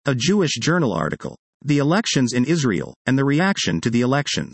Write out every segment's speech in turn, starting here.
A Jewish Journal article. The elections in Israel, and the reaction to the elections.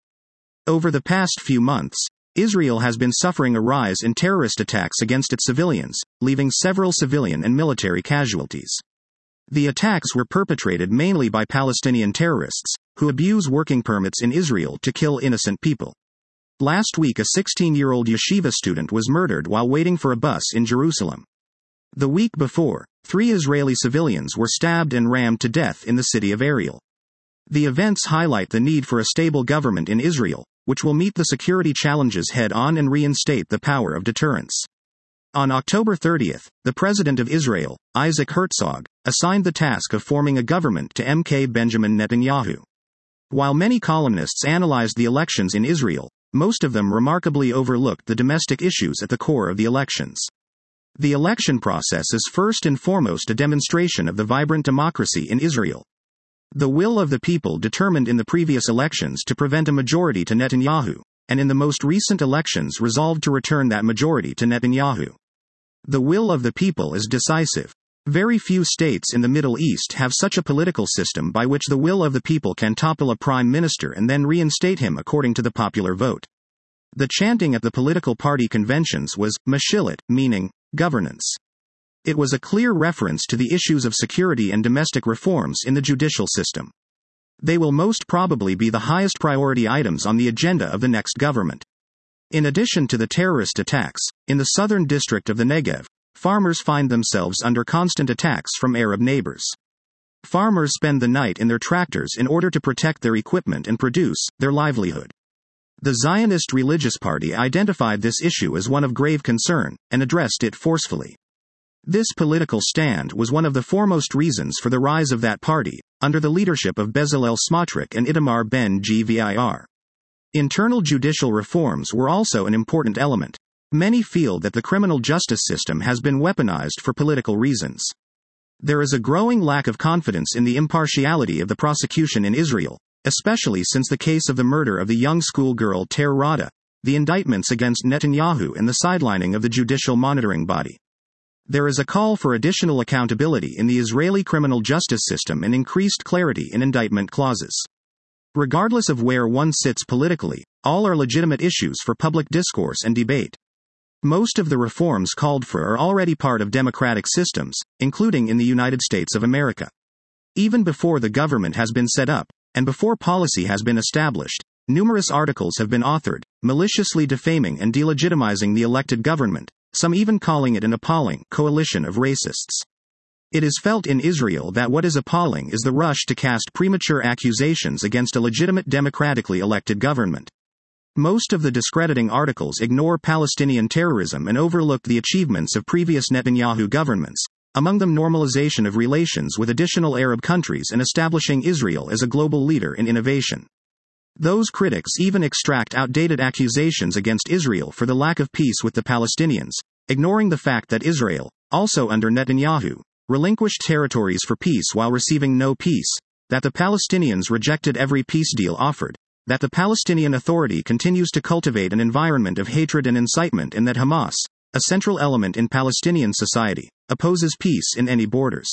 Over the past few months, Israel has been suffering a rise in terrorist attacks against its civilians, leaving several civilian and military casualties. The attacks were perpetrated mainly by Palestinian terrorists, who abuse working permits in Israel to kill innocent people. Last week a 16-year-old yeshiva student was murdered while waiting for a bus in Jerusalem. The week before, 3 Israeli civilians were stabbed and rammed to death in the city of Ariel. The events highlight the need for a stable government in Israel, which will meet the security challenges head-on and reinstate the power of deterrence. On October 30, the President of Israel, Isaac Herzog, assigned the task of forming a government to MK Benjamin Netanyahu. While many columnists analyzed the elections in Israel, most of them remarkably overlooked the domestic issues at the core of the elections. The election process is first and foremost a demonstration of the vibrant democracy in Israel. The will of the people determined in the previous elections to prevent a majority to Netanyahu, and in the most recent elections resolved to return that majority to Netanyahu. The will of the people is decisive. Very few states in the Middle East have such a political system by which the will of the people can topple a prime minister and then reinstate him according to the popular vote. The chanting at the political party conventions was Mashillet, meaning governance. It was a clear reference to the issues of security and domestic reforms in the judicial system. They will most probably be the highest priority items on the agenda of the next government. In addition to the terrorist attacks, in the southern district of the Negev, farmers find themselves under constant attacks from Arab neighbors. Farmers spend the night in their tractors in order to protect their equipment and produce their livelihood. The Zionist Religious Party identified this issue as one of grave concern, and addressed it forcefully. This political stand was one of the foremost reasons for the rise of that party, under the leadership of Bezalel Smotrich and Itamar Ben-Gvir. Internal judicial reforms were also an important element. Many feel that the criminal justice system has been weaponized for political reasons. There is a growing lack of confidence in the impartiality of the prosecution in Israel, especially since the case of the murder of the young schoolgirl Ter Rada, the indictments against Netanyahu and the sidelining of the judicial monitoring body. There is a call for additional accountability in the Israeli criminal justice system and increased clarity in indictment clauses. Regardless of where one sits politically, all are legitimate issues for public discourse and debate. Most of the reforms called for are already part of democratic systems, including in the United States of America. Even before the government has been set up, and before policy has been established, numerous articles have been authored, maliciously defaming and delegitimizing the elected government, some even calling it an appalling coalition of racists. It is felt in Israel that what is appalling is the rush to cast premature accusations against a legitimate democratically elected government. Most of the discrediting articles ignore Palestinian terrorism and overlook the achievements of previous Netanyahu governments, among them normalization of relations with additional Arab countries and establishing Israel as a global leader in innovation. Those critics even extract outdated accusations against Israel for the lack of peace with the Palestinians, ignoring the fact that Israel, also under Netanyahu, relinquished territories for peace while receiving no peace, that the Palestinians rejected every peace deal offered, that the Palestinian Authority continues to cultivate an environment of hatred and incitement, and that Hamas, a central element in Palestinian society, opposes peace in any borders.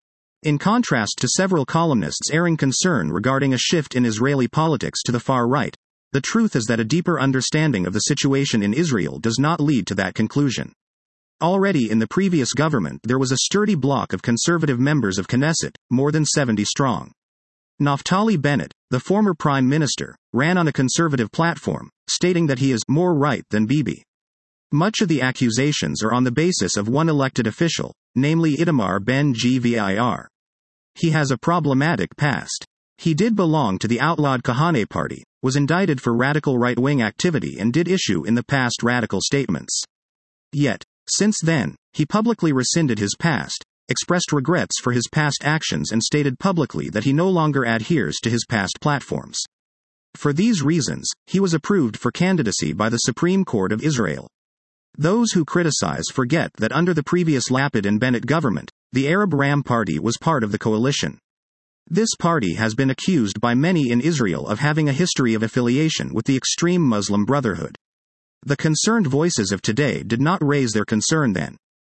In contrast to several columnists airing concern regarding a shift in Israeli politics to the far right, the truth is that a deeper understanding of the situation in Israel does not lead to that conclusion. Already in the previous government there was a sturdy bloc of conservative members of Knesset, more than 70 strong. Naftali Bennett, the former prime minister, ran on a conservative platform, stating that he is more right than Bibi. Much of the accusations are on the basis of one elected official, namely Itamar Ben-Gvir. He has a problematic past. He did belong to the outlawed Kahane party, was indicted for radical right-wing activity and did issue in the past radical statements. Yet, since then, he publicly rescinded his past, expressed regrets for his past actions and stated publicly that he no longer adheres to his past platforms. For these reasons, he was approved for candidacy by the Supreme Court of Israel. Those who criticize forget that under the previous Lapid and Bennett government, the Arab Ram Party was part of the coalition. This party has been accused by many in Israel of having a history of affiliation with the extreme Muslim Brotherhood. The concerned voices of today did not raise their concern then.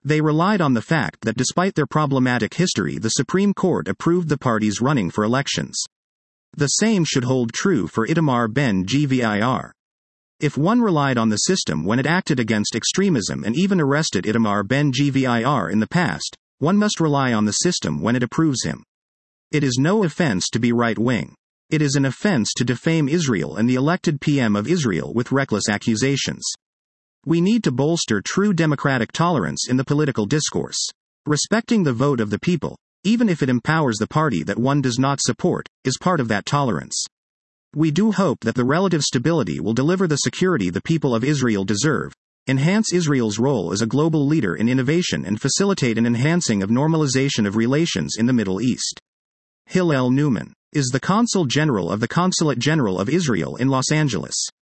They relied on the fact that despite their problematic history, the Supreme Court approved the parties running for elections. The same should hold true for Itamar Ben-Gvir. If one relied on the system when it acted against extremism and even arrested Itamar Ben-Gvir in the past, one must rely on the system when it approves him. It is no offense to be right-wing. It is an offense to defame Israel and the elected PM of Israel with reckless accusations. We need to bolster true democratic tolerance in the political discourse. Respecting the vote of the people, even if it empowers the party that one does not support, is part of that tolerance. We do hope that the relative stability will deliver the security the people of Israel deserve, enhance Israel's role as a global leader in innovation, and facilitate an enhancing of normalization of relations in the Middle East. Hillel Newman is the Consul General of the Consulate General of Israel in Los Angeles.